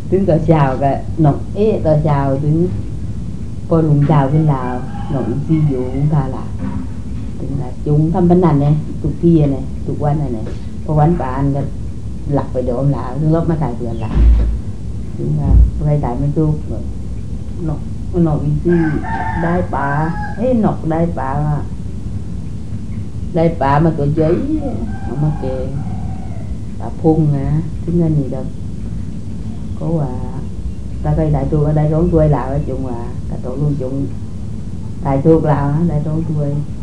ถึงตอนเช้าก็นกตอนเช้าถึงพอรุ่งเช้าขึ้นลาวนกซีอยู่ทาละถึงละจุงทำปนันเนี่ยทุกที่เนี่ยทุกวันเนี่ยพอวันปานก็หลับไปโดมละถึงลบมาถ่ายเดือนละถึงว่าไปถ่ายไม่ถูกนกนกซีได้ปลานกได้ปลาได้ปลามาตัวเจ๊เอามาเกงปลาพุ่งนะถึงเงินนี่đâu có ta cây đại tu ở đây đón tuổi lão ở chung cả tổ luôn chung đại tu lão đại đón tuổi